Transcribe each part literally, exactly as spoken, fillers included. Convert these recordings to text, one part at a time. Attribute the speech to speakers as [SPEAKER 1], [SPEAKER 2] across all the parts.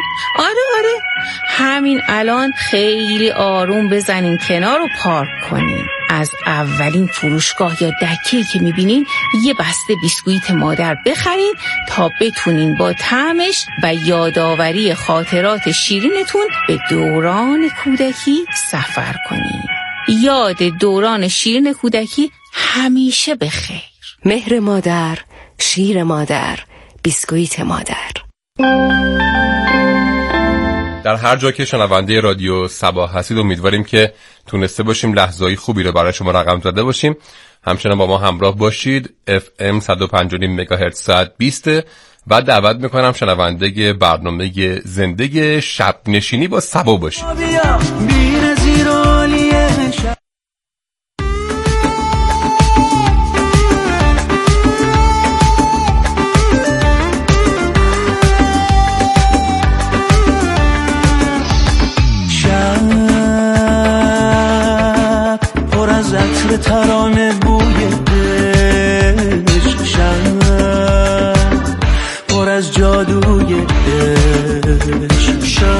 [SPEAKER 1] آره آره همین الان خیلی آروم بزنین کنار و پارک کنین. از اولین فروشگاه یا دکه‌ای که میبینین یه بسته بیسکویت مادر بخرین تا بتونین با طعمش و یادآوری خاطرات شیرینتون به دوران کودکی سفر کنین. یاد دوران شیرین کودکی همیشه بخیر.
[SPEAKER 2] مهر مادر، شیر مادر، بیسکویت مادر.
[SPEAKER 3] در هر جا که شنونده رادیو صبا هستید امیدواریم که تونسته باشیم لحظه‌های خوبی رو برای شما رقم زده باشیم. همچنان با ما همراه باشید. اف ام صد و پنج و نیم مگاهرتز ساعت بیست و دعوت میکنم شنونده برنامه زندگی شب نشینی با صبا باشید.
[SPEAKER 4] ترانه بوی عشق، شب پر از جادوی عشق،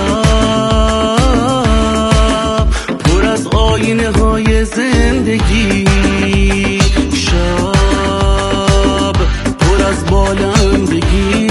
[SPEAKER 4] شب پر از آینه های زندگی، شب پر از بالندگی،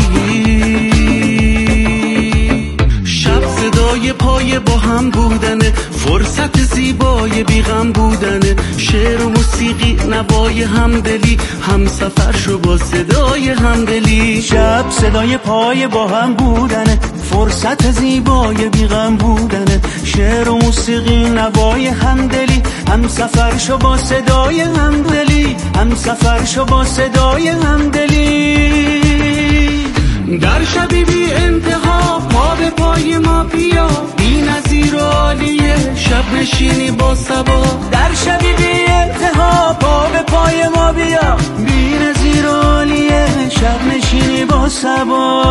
[SPEAKER 4] شب صدای پای با هم بودنه، فرصت زیبای بیغم بودنه، شعر و موسیقی نوای همدلی، هم سفر شو با صدای همدلی. شب صدای پای با هم بودنه، فرصت زیبای بیغم بودنه، شعر و موسیقی نوای همدلی، هم سفر شو با صدای همدلی، هم سفر شو با صدای همدلی. در شبی بی انتها پا به پای ما بیا، بی نظیر و عالیه شب نشینی با صبا. در شبی بی انتها پا به پای ما بیا، بی نظیر و عالیه شب نشینی با صبا،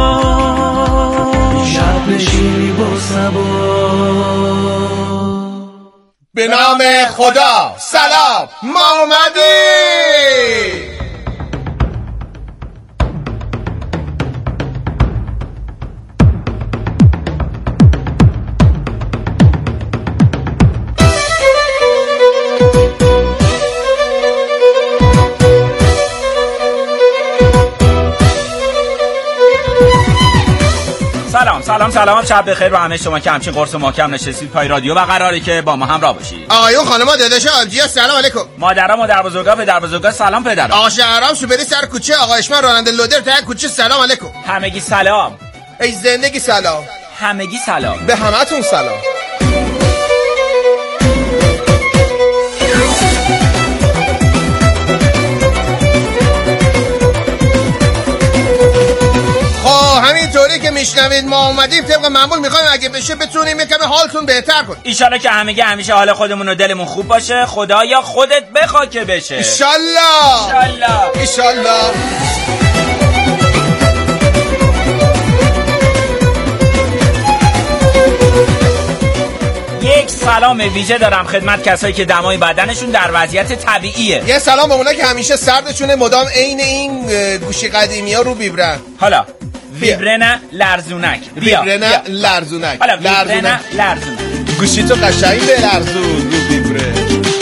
[SPEAKER 4] شب نشینی با صبا.
[SPEAKER 5] به نام خدا سلام، ما اومدیم.
[SPEAKER 6] سلام سلام سلام، شب بخیر به همه شما که همچین قرص محکم نشستید پای رادیو و قراره که با ما همراه باشید.
[SPEAKER 5] آقایون خانم‌ها داداشا آبجیا سلام علیکم.
[SPEAKER 6] مادرها مادر بزرگا پدر بزرگا سلام پدرم.
[SPEAKER 5] آقا شهرام سوپری سر کوچه، آقا اشمن راننده لودر تا کوچه سلام علیکم.
[SPEAKER 6] همگی سلام.
[SPEAKER 5] ای زندگی سلام.
[SPEAKER 6] همگی سلام.
[SPEAKER 5] به همتون سلام. همینطوری که میشنوید ما اومدیم طبق معمول میخوایم اگه بشه بتونیم یکم حالتون بهتر کنیم.
[SPEAKER 6] ان شاءالله که همگی همیشه حال خودمون و دلمون خوب باشه. خدایا خودت بخوا که بشه.
[SPEAKER 5] ان شاءالله
[SPEAKER 6] ان شاءالله
[SPEAKER 5] ان شاءالله.
[SPEAKER 6] یک سلام ویژه دارم خدمت کسایی که دمای بدنشون در وضعیت طبیعیه.
[SPEAKER 5] یه سلام به اونا که همیشه سردشونه مدام عین این گوشی قدیمی ها رو بیبرن.
[SPEAKER 6] حالا ویبره نه لرزونک.
[SPEAKER 5] ویبره نه لرزونک.
[SPEAKER 6] حالا ویبره نه لرزونک.
[SPEAKER 5] گوشی تو قشنگ به لرزون رو ویبره.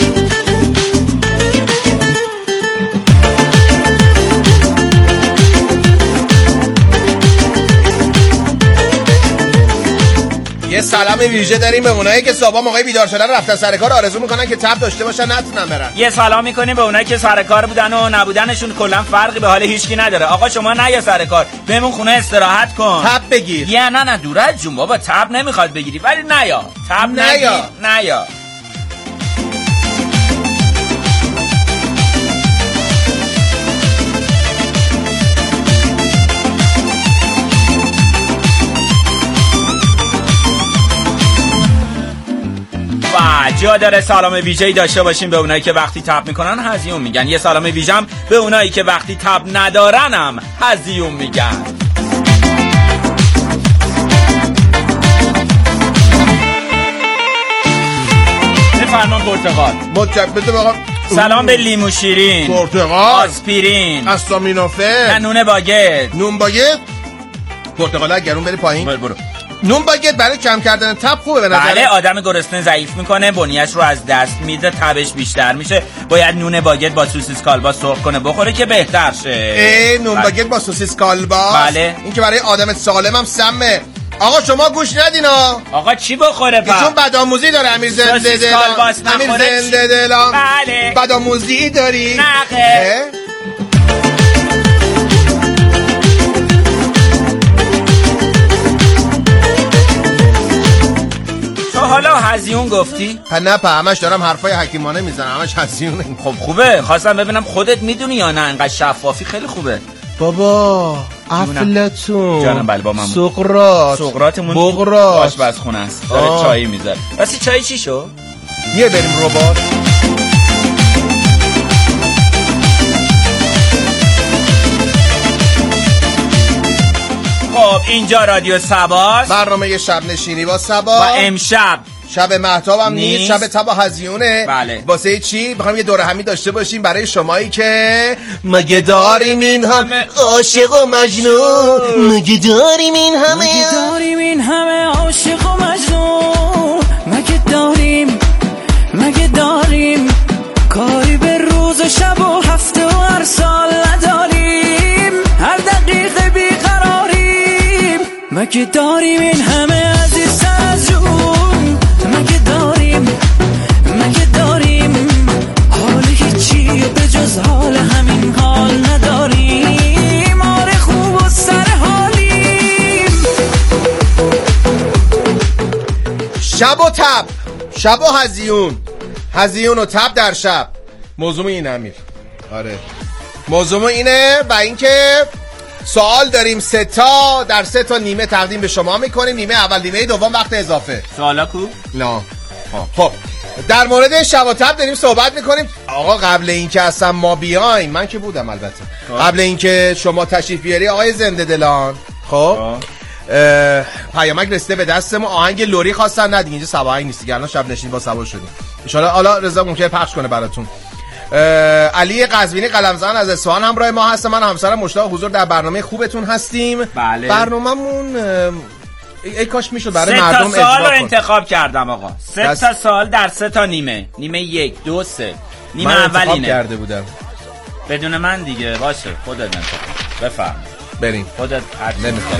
[SPEAKER 5] یه سلام ویژه داریم به اونایی که صبح موقع بیدار شدن رفتن سر کار آرزو میکنن که تب داشته باشن نتونن برن.
[SPEAKER 6] یه سلام میکنیم به اونایی که سر کار بودن و نبودنشون کلا فرقی به حال هیچکی نداره. آقا شما نیا سر کار، بمون خونه استراحت کن.
[SPEAKER 5] تب بگیر.
[SPEAKER 6] یه نه نه دور از جون بابا، تب نمیخواد بگیری ولی نیا. تب نیا. نیا. و جا داره سلام ویژه‌ای داشته باشیم به اونایی که وقتی تب میکنن هزیون میگن. یه سلام ویژه‌ام به اونایی که وقتی تب ندارنم هزیون میگن. فرمان پرتقال
[SPEAKER 5] متشکرم آقا.
[SPEAKER 6] سلام به لیمو شیرین،
[SPEAKER 5] پرتقال،
[SPEAKER 6] آسپرین،
[SPEAKER 5] استامینوفن،
[SPEAKER 6] نون باگت.
[SPEAKER 5] نون باگت. پرتقاله گرون بری پایین.
[SPEAKER 6] برو برو.
[SPEAKER 5] نون باگت برای کم کردن تب خوبه به نظر.
[SPEAKER 6] بله آدم گرسنه ضعیف میکنه، بنیه‌اش رو از دست میده، تبش بیشتر میشه. باید نون باگت با سوسیس کالباس سرخ کنه بخوره که بهتر شه.
[SPEAKER 5] ای نون بله. باگت با سوسیس کالباس؟
[SPEAKER 6] بله.
[SPEAKER 5] این که برای آدم سالم هم سمه. آقا شما گوش ندینا.
[SPEAKER 6] آقا چی بخوره پا؟
[SPEAKER 5] چون بدآموزی داره امیر زنده دلان. امیر زنده دلان.
[SPEAKER 6] بله.
[SPEAKER 5] بدآموزی داری؟
[SPEAKER 6] نه. حالا هزیون گفتی؟
[SPEAKER 5] نه پا همش دارم حرفای حکیمانه میزنم، همش هزیونه.
[SPEAKER 6] خب خوبه، خواستم ببینم خودت میدونی یا نه. انقدر شفافی خیلی خوبه
[SPEAKER 5] بابا. افلاطون،
[SPEAKER 6] جانم بله با من
[SPEAKER 5] سقراط،
[SPEAKER 6] سقراطمون
[SPEAKER 5] بقراط
[SPEAKER 6] آشپزخونه است، داره چایی میذاره. راستی چای چی شو؟
[SPEAKER 5] یه بریم ربات.
[SPEAKER 6] خب اینجا رادیو سباست،
[SPEAKER 5] برنامه شب نشینی با سبا.
[SPEAKER 6] و امشب
[SPEAKER 5] شب مهتابم نیست، شب تبا هزیونه.
[SPEAKER 6] بله.
[SPEAKER 5] واسه چی؟ بخوایم یه دوره همی داشته باشیم برای شمایی که مگه داریم این همه عاشق و مجنون، مگه داریم این همه
[SPEAKER 7] مگه داریم این همه عاشق و مجنون، مگه داریم مگه داریم کاری به روز و شب و هفته و هر سال نداریم، هر دقیقه بیقراریم، مگه داریم این همه عزیز سر از جون، مگه داریم مگه داریم حال هیچی به جز حال همین حال نداریم، آره خوب و سر حالیم.
[SPEAKER 5] شب و تب، شب و هزیون، هزیون و تب در شب. موضوع این امیر. آره موضوع اینه و اینکه سوال داریم سه تا، در سه تا نیمه تقدیم به شما میکنیم. نیمه اول، نیمه دوم وقت اضافه.
[SPEAKER 6] سوالا کو؟
[SPEAKER 5] نه. خب در مورد شب و تب داریم صحبت میکنیم. آقا قبل اینکه اصلا ما بیایم، من که بودم البته، قبل اینکه شما تشریف بیاری آقای زنده دلان، خب پیامک رسیده به دست ما. آهنگ لوری خواستن، نه دیگه اینجا سباهنگ نیست دیگه، الان شب نشین با سبا شدیم ان شاء الله. حالا رضا ممکنه پخش کنه براتون. علی قزوینی قلمزن از اصفهان همراه ما هست. من همسرم مشتاق حضور در برنامه خوبتون هستیم.
[SPEAKER 6] بله.
[SPEAKER 5] برنامه‌مون ای کاش میشد برای مردم اجرا کنه.
[SPEAKER 6] سه تا سوال رو انتخاب کردم آقا. سه دست... تا سوال در سه تا نیمه. نیمه یک، دو، سه. نیمه اولینه.
[SPEAKER 5] کرده بودم.
[SPEAKER 6] بدون من دیگه باشه. خودت انتخاب. بفرم.
[SPEAKER 5] بریم.
[SPEAKER 6] خودت هر
[SPEAKER 5] نمیخواد.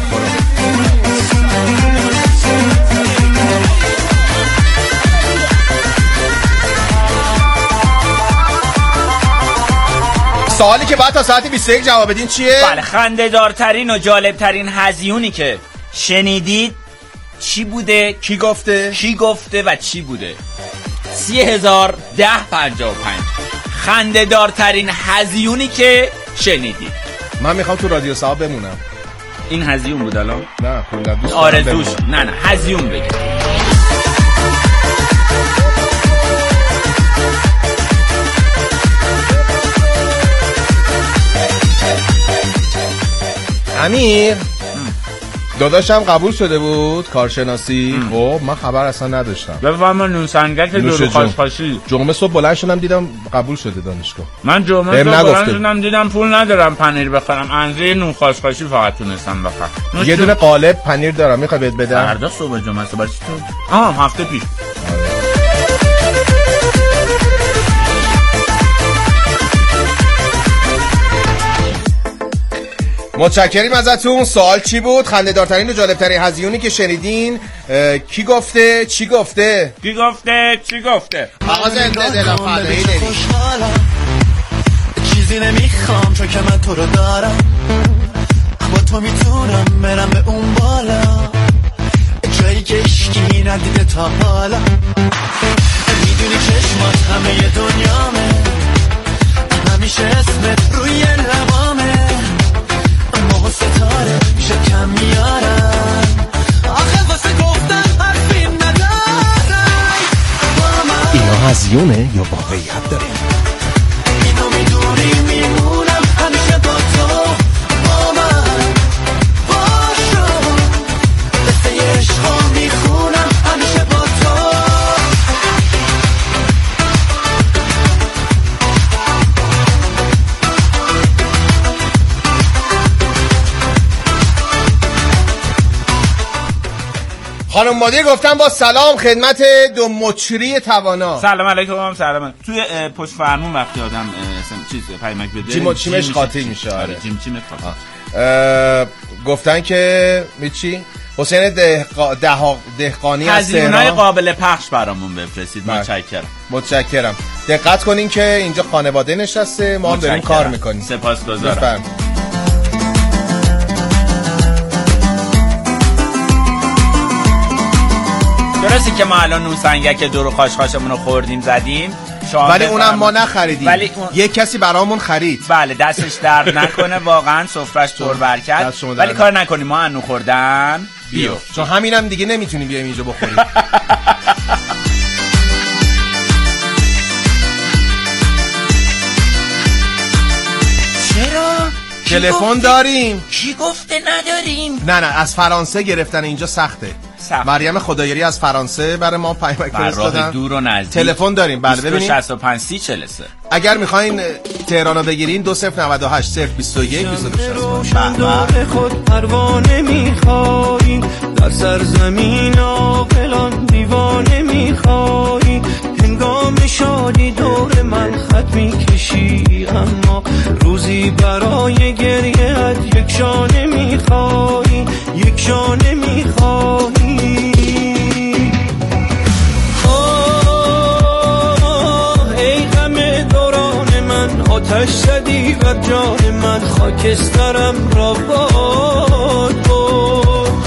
[SPEAKER 5] سوالی که بعد تا ساعت بیست و یک جواب بدین چیه؟
[SPEAKER 6] بله خنده‌دارترین و جالبترین هزیونی که شنیدید چی بوده؟
[SPEAKER 5] کی گفته؟
[SPEAKER 6] کی گفته و چی بوده؟ سی هزار ده پنجاه و پنج. خنده‌دارترین هزیونی که شنیدید.
[SPEAKER 5] من میخوام تو رادیو سبا بمونم.
[SPEAKER 6] این هزیون بود الان؟
[SPEAKER 5] نه کلا دوست
[SPEAKER 6] آرزوش. نه نه هزیون بگید.
[SPEAKER 5] امیر داداشم قبول شده بود کارشناسی. خب من خبر اصلا نداشتم.
[SPEAKER 6] بفهم نون سنگک دورو خاشخاشی.
[SPEAKER 5] جمعه صبح بلند شدم دیدم قبول شده دانشگاه.
[SPEAKER 6] من جمعه صبح بلند شدم دیدم پول ندارم پنیر بخرم، انزه نون خاشخاشی فقط تونستم بخرم.
[SPEAKER 5] یه دونه قالب پنیر دارم میخوای بهت بدم؟
[SPEAKER 6] فردا صبح جمعه صبح چی تو؟ آها هفته پیش.
[SPEAKER 5] متشکریم ازتون. سوال چی بود؟ خنده‌دارترین و جالبترین هزیونی که شنیدین. کی گفته؟ چی گفته؟
[SPEAKER 6] کی گفته؟ چی گفته؟
[SPEAKER 5] آقا زنده دلم فدایی
[SPEAKER 7] چیزی نمیخوام چون که من تو رو دارم، با تو میتونم برم به اون بالا، جایی که اشکی ندیده تا حالا. میدونی چشمات همه دنیامه، همیشه اسمت روی لبامه، ماه و ستاره میشه کم میارم، آخه واسه گفتم حرفی ندارم.
[SPEAKER 5] اینا هزیونه یا واقعیت داره؟
[SPEAKER 7] اینو میدونی میمونم همیشه با تو، با من باشو، قصه عشقا میخونم همیشه با تو.
[SPEAKER 5] خانم مادی گفتم با سلام خدمت دو مچری توانا.
[SPEAKER 6] سلام علیکم. هم سلام. توی پشت فرمون وقتی آدم چیز پیامک بده
[SPEAKER 5] جیم چیمش قاطی میشه. آره
[SPEAKER 6] جیم چیمش قاطی.
[SPEAKER 5] گفتن که میچی حسین دهقا... ده... دهقانی از تهران
[SPEAKER 6] هزینه‌های قابل پخش برامون بفرستید. متشکرم.
[SPEAKER 5] متشکرم. دقت کنین که اینجا خانواده نشسته، ما داریم کار میکنیم.
[SPEAKER 6] سپاسگزارم. درسته که ما الان نوسنگک دور و خاشخاشمون رو خوردیم زدیم،
[SPEAKER 5] ولی اونم ما نخریدیم، ولی اون... یک کسی برامون خرید.
[SPEAKER 6] بله دستش درد نکنه واقعا، سفرش پر برکت. ولی کار نکنیم ما انو خوردن بیو،
[SPEAKER 5] چون همینم دیگه نمیتونیم بیایم اینجا بخوریم.
[SPEAKER 6] چرا؟
[SPEAKER 5] تلفن داریم.
[SPEAKER 6] کی گفته نداریم؟
[SPEAKER 5] نه نه از فرانسه گرفتن، اینجا سخته. سخت. مریم خدایری از فرانسه برای ما پیامک فرستادن.
[SPEAKER 6] راه دور و نزدیک.
[SPEAKER 5] تلفن داریم. بله ببینید
[SPEAKER 6] شصت و پنج سی چهل و سه.
[SPEAKER 5] اگر میخواین تهرانو بگیرین دو صفر نود و هشت صفر بیست و یک بیست و دو شصت و پنج.
[SPEAKER 4] خود پروانه میخواین، در سرزمین عاقلان دیوانه میخواین، هنگام شادی دور من خط میکشی، اما روزی برای گریه یک شانه میخواین، یک شانه میخواین. آتش زدی بر جان من، خاکسترم را باد برد.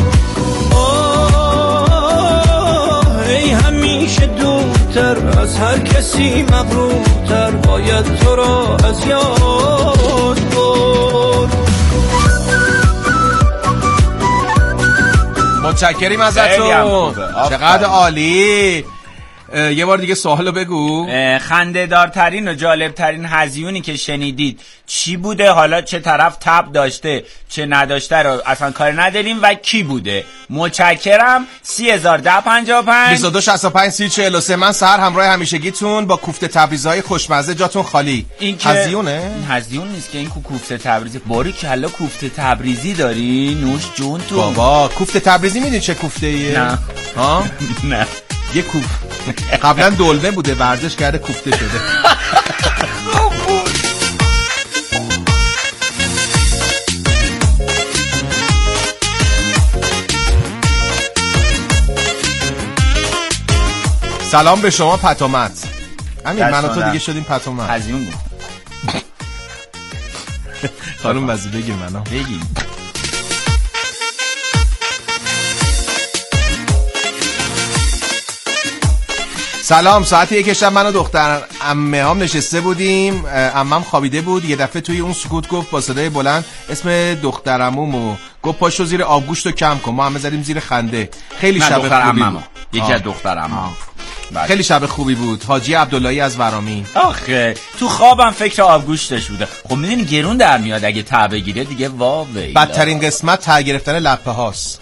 [SPEAKER 4] آه ای همیشه دورتر از هر کسی مغرورتر، باید تو را از یاد برد.
[SPEAKER 5] متشکریم ازتون، چقدر عالی. یه بار دیگه سوالو بگو.
[SPEAKER 6] خنده دارترین و جالبترین هزیونی که شنیدید چی بوده؟ حالا چه طرف تب داشته چه نداشته رو اصلا کار نداریم و کی بوده. متشکرم. سی هزار ده پنجاه و پنج
[SPEAKER 5] بیست و دو شصت و پنج سی چهل و سه. من سهر همراه همیشگیتون با کوفته تبریزهای خوشمزه، جاتون خالی.
[SPEAKER 6] این
[SPEAKER 5] هزیونه؟
[SPEAKER 6] این هزیون نیست که این کوفته تبریزی. باری کلا کوفته تبریزی داری نوش جون تو.
[SPEAKER 5] بابا کوفته تبریزی میدونی چه کوفته ایه؟
[SPEAKER 6] نه
[SPEAKER 5] ها؟
[SPEAKER 6] نه
[SPEAKER 5] یه کوف قبلا دلمه بوده ورزش کرده کوفته شده. سلام به شما پتومت. همین من و تو دیگه شدیم پتومت.
[SPEAKER 6] هزیون بود.
[SPEAKER 5] خانم وزی بگیر منو
[SPEAKER 6] بگیر.
[SPEAKER 5] سلام، ساعت یک شب من و دختر عمه هم نشسته بودیم، عمم خوابیده بود، یه دفعه توی اون سکوت گفت با صدای بلند اسم دختر عمومو، گفت پاشو زیر آبگوشت و کم کن. ما همه زدیم زیر خنده. خیلی شب خوبی بود.
[SPEAKER 6] یکی از دختر عمم.
[SPEAKER 5] خیلی شب خوبی بود. حاجی عبداللهی از ورامین.
[SPEAKER 6] آخه تو خوابم فکر آبگوشتش بوده. خب میدونی گرون در میاد اگه ته بگیره دیگه. واوی
[SPEAKER 5] بدترین قسمت ته گرفتن لپه هاست.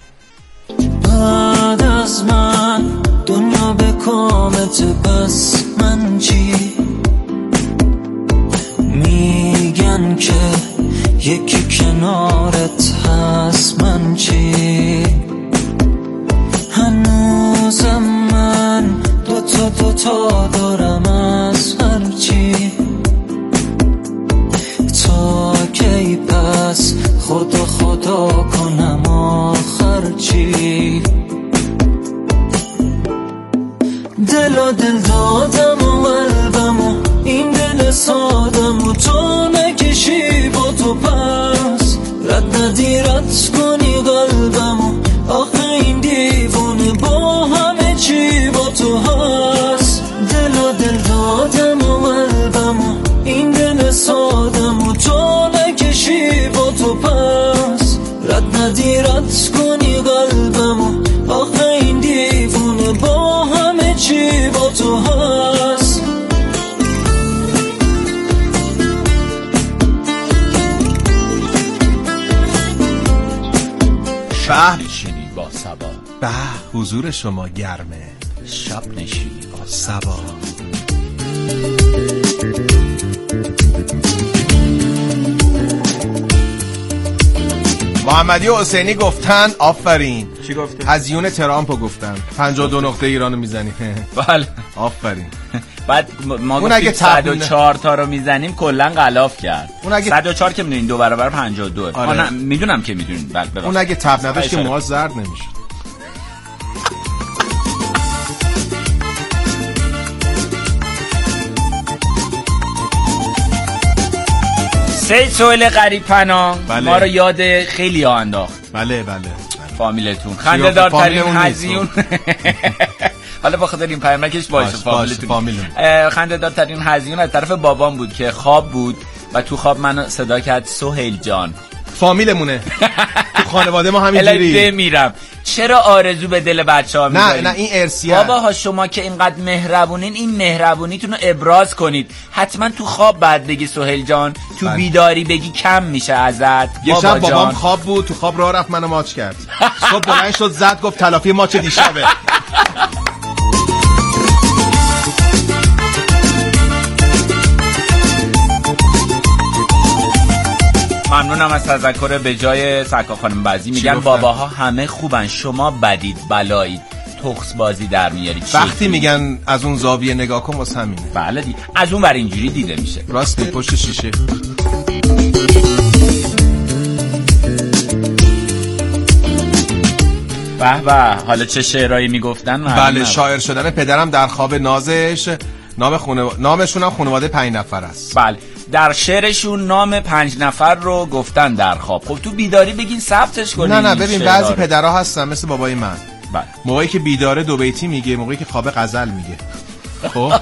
[SPEAKER 7] بعد از من دنیا به کامت، بس من چی؟ میگن که یکی کنارت هست، من چی؟ هنوزم من دوتا دوتا دارم از هر چی. تا کی پس خدا خدا کنم آخر چی؟ دل و دل دادم و قلبم و این دل سادم و تو نکشی با تو پس، رد ندی رد کنی قلبم و آخه این دیوونه با همه چی با تو هست. دل و دل دادم و قلبم و این دل سادم و تو نکشی با تو پس، رد ندی رد کنی قلبم و آخه این دیوونه با همه چی با تو هست.
[SPEAKER 5] شب
[SPEAKER 6] نشینی با صبا،
[SPEAKER 5] به حضور شما گرمه.
[SPEAKER 6] شب نشینی با
[SPEAKER 5] صبا. محمدی و حسینی گفتن آفرین.
[SPEAKER 6] چی گفته؟
[SPEAKER 5] هزیون ترامپو گفتن. پنجاه و دو نقطه ایرانو میزنیم.
[SPEAKER 6] بله
[SPEAKER 5] آفرین.
[SPEAKER 6] بعد ما
[SPEAKER 5] اون اگه
[SPEAKER 6] صد و چهار تا رو میزنیم کلا غلاف کرد.
[SPEAKER 5] اون اگه
[SPEAKER 6] صد و چهار که میدونین دو برابر پنجاه و دو.
[SPEAKER 5] آره.
[SPEAKER 6] آره. میدونم که میدونین. بله
[SPEAKER 5] اون اگه تب نداشت که موهاش زرد نمیشه.
[SPEAKER 6] سید سهیل غریب پناه
[SPEAKER 5] بله.
[SPEAKER 6] ما رو یاد خیلی ها انداخت.
[SPEAKER 5] بله بله.
[SPEAKER 6] فامیلتون خنده دارترین هزیون. حالا با خاطر این پیامکش باشه فامیلتون. خنده دارترین هزیون از طرف بابام بود که خواب بود و تو خواب منو صدا کرد سهیل جان.
[SPEAKER 5] فامیلمونه. تو خانواده ما همینجوری.
[SPEAKER 6] الان میرم. چرا آرزو به دل بچه‌ها میذارید؟
[SPEAKER 5] نه نه این ارثیه.
[SPEAKER 6] باباها شما که اینقدر مهربونین این مهربونیتون رو ابراز کنید. حتما تو خواب بعد بگی سهیل جان، تو بله. بیداری بگی کم میشه ازت.
[SPEAKER 5] یه شب بابام خواب بود، تو خواب راه رفت منو ماچ کرد. صبح بلند شد زد گفت تلافی ماچ دیشبه.
[SPEAKER 6] ممنونم از تذکر به جای سکا خانم بعضی میگن باباها همه خوبن شما بدید بلایید تخس بازی در میارید.
[SPEAKER 5] وقتی میگن از اون زاویه نگاه کن واسه همینه.
[SPEAKER 6] بله دی از اون ور اینجوری دیده میشه.
[SPEAKER 5] راستی پشت شیشه.
[SPEAKER 6] به به حالا چه شعرایی میگفتن؟
[SPEAKER 5] بله شاعر شدن پدرم در خواب نازش. نام خونه... نامشون هم خانواده پنج نفر است.
[SPEAKER 6] بله در شعرشون نام پنج نفر رو گفتن در خواب. خب تو بیداری بگین ثبتش کنین.
[SPEAKER 5] نه نه ببین بعضی پدرها هستن مثل بابای من.
[SPEAKER 6] بله
[SPEAKER 5] موقعی که بیداره دو بیتی میگه، موقعی که خواب غزل میگه. خب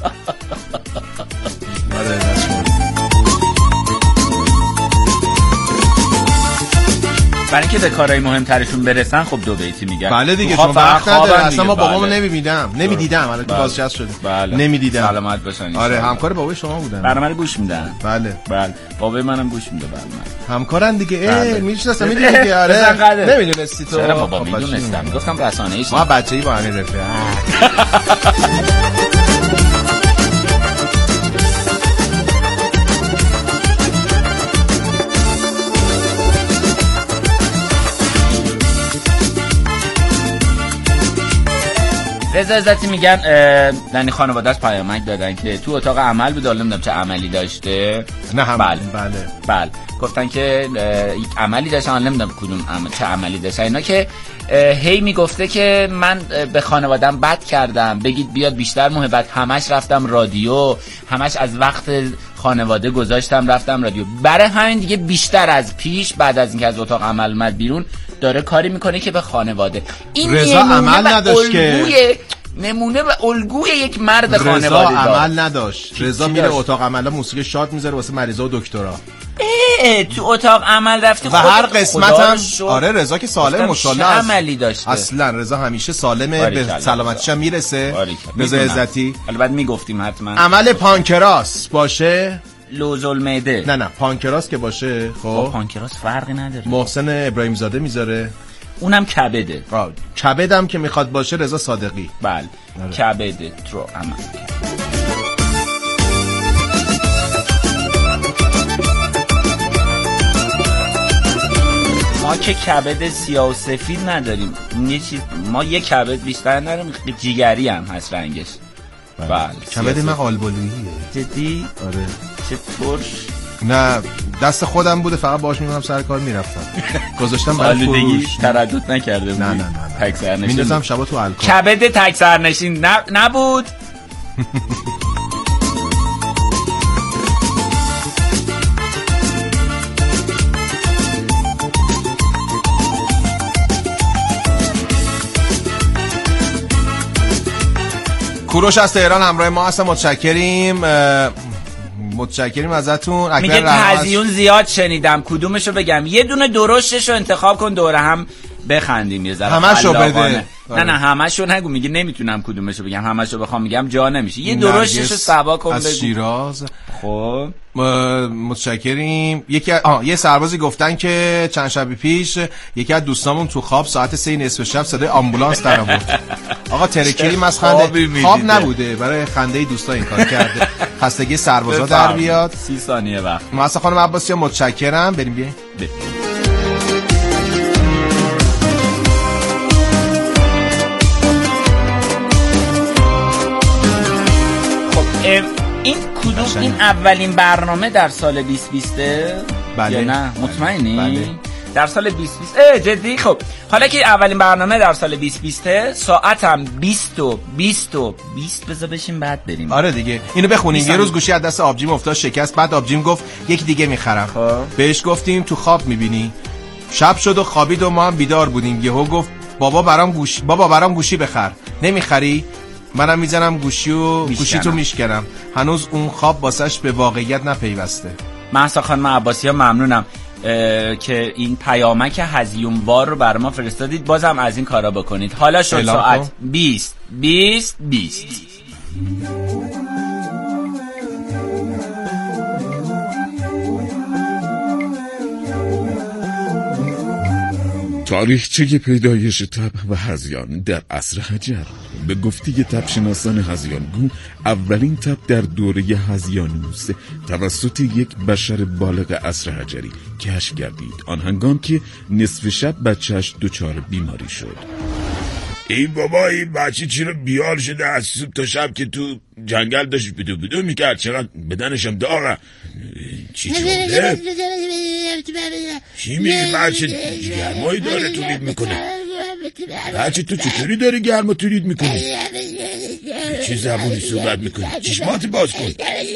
[SPEAKER 6] برای اینکه به کارهای مهمترشون برسن خب دو بیتی میگن.
[SPEAKER 5] بله دیگه شما وقت نداره. اصلا ما بابامو نمیبینم نمیدیدم الان تو بازنشسته شده.
[SPEAKER 6] بله.
[SPEAKER 5] نمیدیدم.
[SPEAKER 6] سلامت باشن.
[SPEAKER 5] آره همکار بابای شما بودن.
[SPEAKER 6] برنامه رو گوش میدن.
[SPEAKER 5] بله
[SPEAKER 6] بله بابای منم گوش میده. بله
[SPEAKER 5] همکارن دیگه. ای میشناسم میدونی که آره نمیدونستی تو.
[SPEAKER 6] چرا بابا میدونستم گفتم رسانه ایش
[SPEAKER 5] ما بچه‌ای با همین رفیق.
[SPEAKER 6] رضا عزتی میگن یعنی خانواده‌اش پیامک دادن که تو اتاق عمل بود، نمیدونم چه عملی داشته.
[SPEAKER 5] نه هم
[SPEAKER 6] بله
[SPEAKER 5] بله
[SPEAKER 6] بله گفتن که یک عملی داشتن، نمیدونم کدوم عمل چه عملی داشتن. اینا که هی میگفته که من به خانواده‌ام بد کردم، بگید بیاد بیشتر محبت، همش رفتم رادیو، همش از وقت خانواده گذاشتم رفتم رادیو. برای همین دیگه بیشتر از پیش بعد از اینکه از اتاق عمل اومد بیرون داره کاری میکنه که به خانواده. این
[SPEAKER 5] رضا عمل نداشت که
[SPEAKER 6] نمونه و الگوی یک مرد خانواده
[SPEAKER 5] رضا عمل نداشت. رضا میره اتاق عمل موسیقی شاد میذاره واسه مریضا و دکترا.
[SPEAKER 6] اه تو اتاق عمل رفتی
[SPEAKER 5] و هر قسمت هم آره رضا که سالم ماشاءالله
[SPEAKER 6] عملی داشته.
[SPEAKER 5] اصلا رضا همیشه سالمه، به سلامتیش هم میرسه. رضا عزتی
[SPEAKER 6] البته میگفتیم حتما
[SPEAKER 5] عمل پانکراس باشه،
[SPEAKER 6] لوز المعده.
[SPEAKER 5] نه نه پانکراس که باشه خب
[SPEAKER 6] پانکراس فرقی نداره.
[SPEAKER 5] محسن ابراهیم زاده میذاره،
[SPEAKER 6] اونم کبده.
[SPEAKER 5] کبدم که میخواد باشه رضا صادقی.
[SPEAKER 6] بله کبده ترو عمل. ما که کبد سیاه و سفید نداریم، یه چیز ما یه کبد بیشتر نداریم، جیگری هم هست رنگش.
[SPEAKER 5] بله کبد من آلبالوییه.
[SPEAKER 6] جدی؟
[SPEAKER 5] آره.
[SPEAKER 6] چه ترش؟
[SPEAKER 5] نه دست خودم بوده، فقط باهاش میمونم سر کار میرفتم. گذاشتم برای فروش.
[SPEAKER 6] تردد نکرده بودی؟
[SPEAKER 5] نه نه نه
[SPEAKER 6] تک سرنشین
[SPEAKER 5] میندازم شبا تو الکل.
[SPEAKER 6] کبد تک سرنشین نبود.
[SPEAKER 5] کوروش از تهران همراه ما هستن. متشکریم متشکریم ازتون.
[SPEAKER 6] میگه تهزیون زیاد شنیدم، کدومشو بگم؟ یه دونه درشتشو انتخاب کن دوره هم بخندیم یه ذره.
[SPEAKER 5] همشو بده.
[SPEAKER 6] نه نه همشو نگو. میگه نمیتونم کدومشو بگم، همشو بخوام میگم جا نمیشه. یه درشتشو سبا کن
[SPEAKER 5] از
[SPEAKER 6] بگو.
[SPEAKER 5] شیراز.
[SPEAKER 6] خب
[SPEAKER 5] متشکریم. یکی آه یه سربازی گفتن که چند شب پیش یکی از دوستامون تو خواب ساعت سه نصف شب صدای آمبولانس در آورد. آقا ترکیری از خنده خواب نبوده، برای خنده دوستا این کار کرده. خستگی سربازا در بیاد.
[SPEAKER 6] سی ثانیه وقت.
[SPEAKER 5] ما خانم عباسی متشکرم. بریم بیایم.
[SPEAKER 6] این کدوم این اولین برنامه در سال بیست بیسته؟
[SPEAKER 5] بله.
[SPEAKER 6] یا نه مطمئنی؟
[SPEAKER 5] بله.
[SPEAKER 6] در سال بیست بیست اه جدی. خب حالا که اولین برنامه در سال بیست بیسته، ساعتم بیست و بیست و بیست بذار بشیم بعد بریم.
[SPEAKER 5] آره دیگه اینو بخونیم. یه روز گوشی از دست آبجیم افتاد شکست، بعد آبجیم گفت یکی دیگه میخرم.
[SPEAKER 6] خب
[SPEAKER 5] بهش گفتیم تو خواب میبینی. شب شد و خوابید و ما هم بیدار بودیم. یهو گفت بابا برام گوشی بابا برام گوشی بخر. نمیخری؟ منم میزنم گوشی و گوشی تو میشکنم. هنوز اون خواب واسش به واقعیت نپیوسته.
[SPEAKER 6] مهسا خانم عباسی ها ممنونم که این پیامک هزیونوار رو برای ما فرستادید. بازم از این کارا بکنید. حالا شد ساعت بیست بیست بیست.
[SPEAKER 8] تاریخچه پیدایش تب و هذیان در عصر حجر. به گفته تبشناسان هذیانگو، اولین تب در دوره هذیانوس توسط یک بشر بالغ عصر حجری کشف گردید، آن هنگام که نصف شب بچهش دچار بیماری شد.
[SPEAKER 9] ای بابا این بچه چرا بیال شده از صبح تا شب که تو جنگل داشت بدو بدو میکرد؟ چقدر بدنشم داغه. چی شده؟ چی میگی بچه گرمایی داره تولید میکنه؟ بچه تو چطوری داری گرما تولید میکنی؟ چی زبونی صحبت میکنی؟ چشمات باز کن.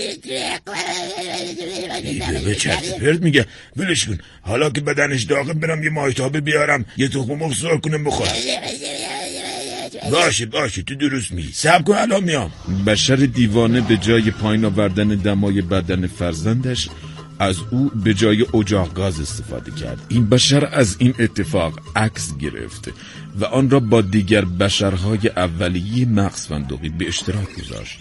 [SPEAKER 9] به چرت پرت میگه. ولش کن، حالا که بدنش داغه برم یه ماهیتابه بیارم یه تخم مرغ سرخ کنم بخورم. باشه باشه تو درست میگی، صبر کن الان میام.
[SPEAKER 8] بشر دیوانه به جای پایین آوردن دمای بدن فرزندش از او به جای اجاق گاز استفاده کرد. این بشر از این اتفاق عکس گرفت و آن را با دیگر بشرهای اولیه مغز فندقی به اشتراک گذاشت.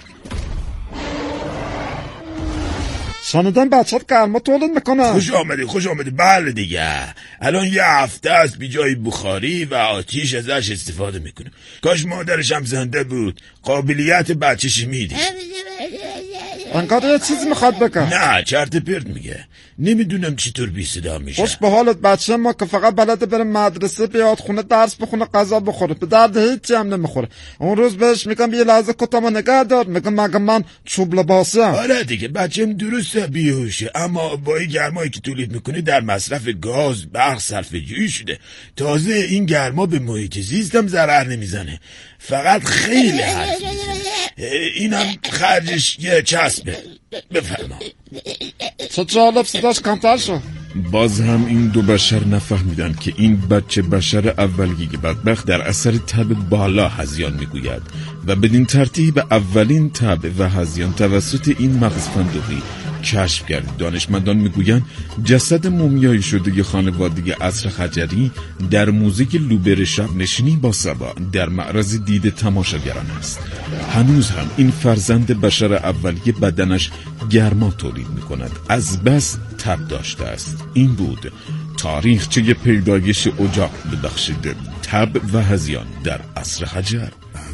[SPEAKER 10] شنیدم بچه‌ت گرما تولید میکنه.
[SPEAKER 9] خوش آمدی خوش آمدی. بله دیگه الان یه هفته است بی جای بخاری و آتیش ازش استفاده میکنه. کاش مادرش هم زنده بود، قابلیت بچه‌ش میدی.
[SPEAKER 10] انگار یه چیزی میخواد بگه.
[SPEAKER 9] نه چرت پرت میگه. نمیدونم چطور بی صدا میشه.
[SPEAKER 10] خوش به حالت بچه ما که فقط بلده بره مدرسه بیاد خونه درس بخونه غذا بخوره، به درد هیچی هم نمیخوره. اون روز بهش میگم یه لحظه کتامو نگه دار، میگم مگه من چوب لباسی ام؟
[SPEAKER 9] آره دیگه بچه‌م درسته بیهوشه، اما با این گرمایی که تولید میکنه در مصرف گاز برق صرفه‌جویی شده. تازه این گرما به محیط زیستم ضرر نمیزنه، فقط خیلی حرف میزنه. اینم خرجش یه چسبه. بفرما.
[SPEAKER 10] چه جالب صداش کمتر شد.
[SPEAKER 8] باز هم این دو بشر نفهمیدن که این بچه بشر اولیه بدبخت در اثر تب بالا هذیان میگوید و بدین ترتیب اولین تب و هذیان توسط این مغز فندقی کشف کرد. دانشمندان میگویند جسد مومیایی شده خانواده عصر حجری در موزه لوبر شب نشینی با صبا در معرض دید تماشاگران است. هنوز هم این فرزند بشر اولیه بدنش گرما تولید میکند، از بس تب داشته است. این بود تاریخچه پیدایش اجاق، ببخشید تب و هذیان در عصر حجر.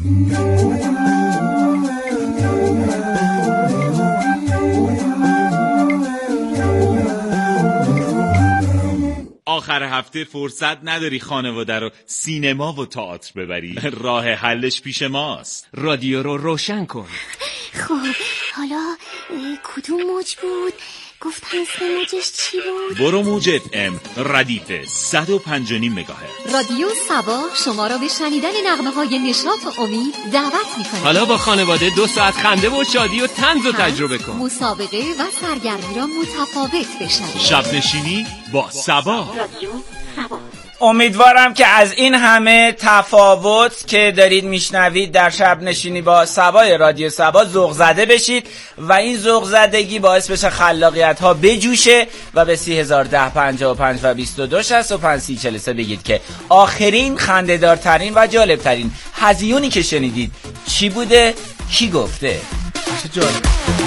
[SPEAKER 11] آخر هفته فرصت نداری خانواده رو سینما و تئاتر ببری؟ راه حلش پیش ماست.
[SPEAKER 2] رادیو رو روشن کن.
[SPEAKER 12] خب حالا کدوم موج بود؟ گفت اسم موجش چی بود؟
[SPEAKER 11] برو موج اف ام ردیف صد و پنج و نیم مگاهرتز.
[SPEAKER 12] رادیو سبا شما را به شنیدن نغمه های نشاط و امید دعوت می‌کند.
[SPEAKER 2] حالا با خانواده دو ساعت خنده و شادی و طنز رو تجربه کن.
[SPEAKER 12] مسابقه و سرگرمی را متفاوت بشنوید.
[SPEAKER 11] شب نشینی با سبا.
[SPEAKER 12] رادیو سبا.
[SPEAKER 6] امیدوارم که از این همه تفاوت که دارید میشنوید در شب نشینی با سبای رادیو سبا ذوق زده بشید و این ذوق زدگی باعث بشه خلاقیت ها بجوشه و به سی هزار ده پنجاه و پنج و بیست و دو شصت و پنج سی چهل و سه بگید که آخرین خنده‌دارترین و جالبترین هزیونی که شنیدید چی بوده، کی گفته.
[SPEAKER 5] چه جالب.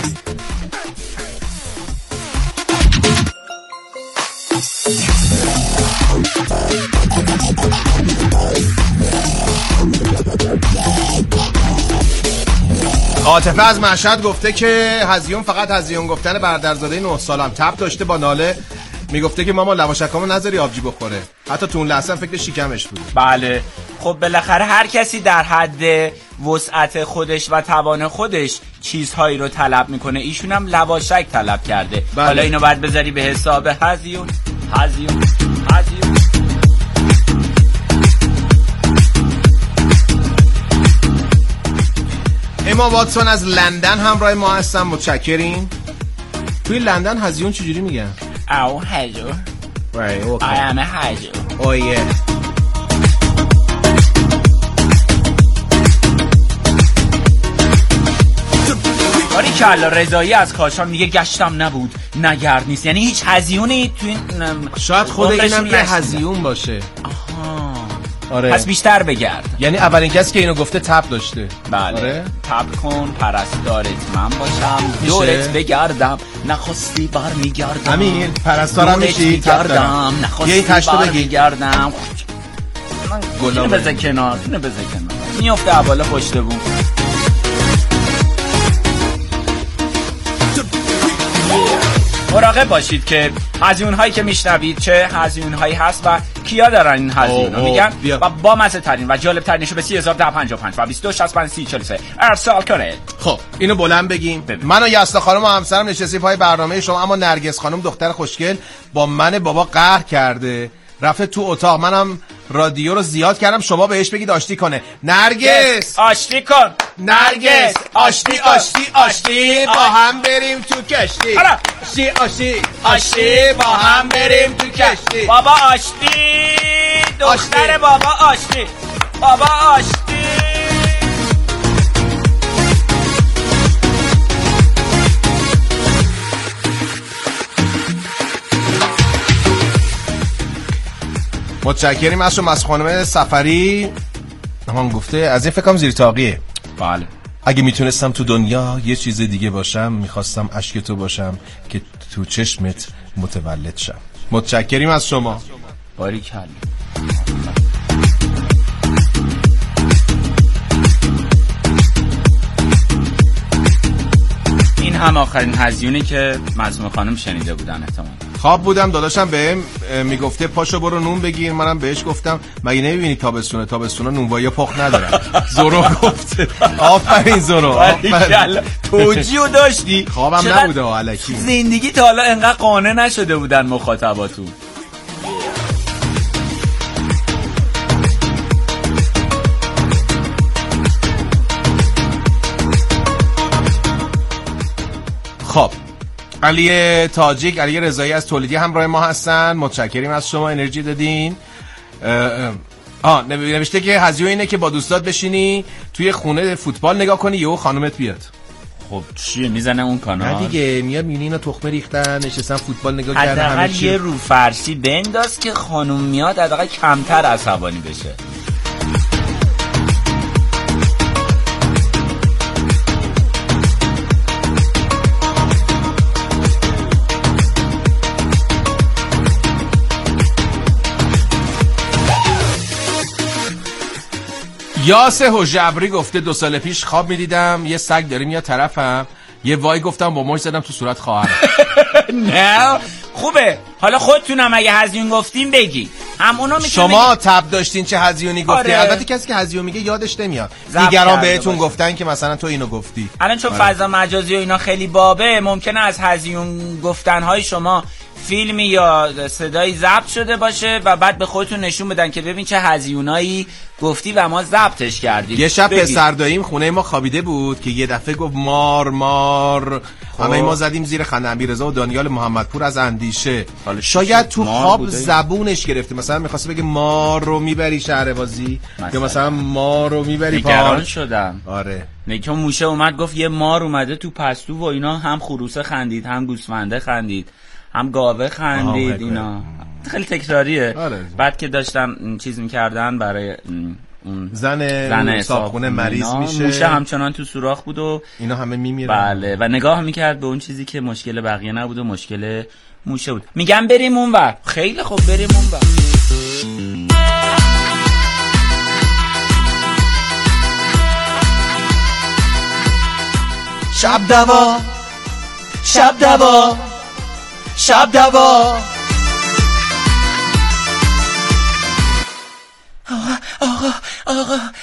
[SPEAKER 5] عاطفه از مشهد گفته که هزیون فقط هزیون گفتن برادرزاده نه سالم تب داشته با ناله میگفته که ماما لواشکامو نذاری آبجی بخوره. حتی تو اون لحظه فکر شکمش بود.
[SPEAKER 6] بله خب بالاخره هر کسی در حد وسعت خودش و توان خودش چیزهایی رو طلب میکنه. ایشون هم لواشک طلب کرده. بله. حالا اینو باید بذاری به حساب هزیون هزیون هزیون.
[SPEAKER 5] اما واتسون از لندن همراه ما هستن، متشکریم. توی لندن هزیون چجوری میگن؟
[SPEAKER 6] او هزیون
[SPEAKER 5] right okay
[SPEAKER 6] I am a هزیون
[SPEAKER 5] oh yeah.
[SPEAKER 6] آری کلا رضایی از کاشان میگه گشتم نبود نگرد نیست. یعنی هیچ هزیونی توی این
[SPEAKER 5] شاید خود اینم یه هزیون باشه.
[SPEAKER 6] آها
[SPEAKER 5] آره.
[SPEAKER 6] پس بیشتر بگرد.
[SPEAKER 5] یعنی اولین کسی که اینو گفته تب داشته.
[SPEAKER 6] بله
[SPEAKER 5] آره.
[SPEAKER 6] تب کن پرستارت من باشم دورت بگردم نخواستی بر میگردم.
[SPEAKER 5] امین پرستارم میشی تب دارم
[SPEAKER 6] نخواستی بر میگردم. اینو بذار کنار اینو بذار کنار میفته عباله پشت بون. مراقب باشید که هزیون هایی که میشنوید چه هزیون هایی هست و کیا دارن این هزیون رو میگن و با مزه ترین و جالب ترینشو به سی هزار و ده و پنجاه و پنج و بیست و دو شصت و پنج سی چهل و سه ارسال کنه.
[SPEAKER 5] خب اینو بلند بگیم. من و یستا خانم و همسرم نشستیم پای برنامه شما، اما نرگس خانم دختر خوشگل با من بابا قهر کرده، رفته تو اتاق. منم رادیو رو زیاد کردم، شما بهش بگید آشتی کنه. نرگس
[SPEAKER 6] آشتی کن.
[SPEAKER 5] نرگس آشتی آشتی آشتی با هم بریم تو کشتی. آشتی آشتی آشتی با هم بریم تو کشتی.
[SPEAKER 6] بابا آشتی دختر بابا آشتی بابا آشتی.
[SPEAKER 5] متشکریم از شما. از خانم سفری هم گفته از این فکرم زیر طاقیه.
[SPEAKER 6] بله
[SPEAKER 5] اگه میتونستم تو دنیا یه چیز دیگه باشم میخواستم اشک تو باشم که تو چشمت متولد شم. متشکریم از شما.
[SPEAKER 6] باریکلا. این هم آخرین هزیونی که معصومه خانم شنیده بودن. احتمال
[SPEAKER 5] خواب بودم داداشم بهم میگفته پاشو برو نون بگیر. منم بهش گفتم مگه نمیبینی تابستونه تابستونا نونوایی پخ ندارن. زورو گفته آفرین زورو آفرین.
[SPEAKER 6] توجیهو داشتی؟
[SPEAKER 5] خوابم نبوده الکی.
[SPEAKER 6] زندگی تا حالا انقدر قانع نشده بودن مخاطباتون.
[SPEAKER 5] خب علی تاجیک، علی رضایی از تولیدی همراه ما هستن. متشکریم از شما، انرژی دادین. آه نوشته که هزیون اینه که با دوستات بشینی توی خونه فوتبال نگاه کنی یهو خانومت بیاد.
[SPEAKER 6] خب چیه میزنه اون کانال؟
[SPEAKER 5] نه دیگه میاد میبینی اینا تخمه ریختن نشستن فوتبال نگاه کردن.
[SPEAKER 6] حداقل یه رو فرشی بنداز که خانوم میاد حداقل کمتر عصبانی بشه.
[SPEAKER 5] یاسه حجبری گفته دو سال پیش خواب میدیدم یه سگ داره میاد طرفم، یه وای گفتم با مش زدم تو صورت خواهرم.
[SPEAKER 6] نه خوبه. حالا خودتونم اگه هزیون گفتین بگی. همونو میتونی
[SPEAKER 5] شما تب داشتین چه هزیونی گفتی.
[SPEAKER 6] آره.
[SPEAKER 5] البته کسی که هزیون میگه یادش نمیاد. دیگران بهتون باشه. گفتن که مثلا تو اینو گفتی.
[SPEAKER 6] الان چون آره. فضا مجازی و اینا خیلی بابه، ممکنه از هزیون گفتنهای شما فیلمی یا صدایی ضبط شده باشه و بعد به خودتون نشون بدن که ببین چه هزیونایی گفتی و ما ضبطش کردیم.
[SPEAKER 5] یه شب پسر داییم خونه ما خوابیده بود که یه دفعه گفت مار مار. همه ما زدیم زیر خنده. امیررضا و دانیال محمدپور از اندیشه. شاید تو خواب زبونش گرفته، مثلا می‌خواسته بگه مار رو میبری شهربازی یا مثلا مار رو میبری پارک.
[SPEAKER 6] نگران شدم.
[SPEAKER 5] آره
[SPEAKER 6] نه چون موشه اومد گفت یه مار اومده تو پستو و اینا، هم خروسه خندید هم گوسفنده خندید هم گاوه خندید. اینا خیلی تکراریه.
[SPEAKER 5] آره.
[SPEAKER 6] بعد که داشتم چیز میکردن برای اون
[SPEAKER 5] زن, زن صابخونه مریض میشه،
[SPEAKER 6] موشه همچنان تو سوراخ بود و
[SPEAKER 5] اینا همه میمیرن.
[SPEAKER 6] بله و نگاه میکرد به اون چیزی که مشکل بقیه نبود و مشکل موشه بود. میگم بریم اونور. خیلی خوب بریم اونور.
[SPEAKER 7] شب دوا شب دوا شب دوا
[SPEAKER 6] آقا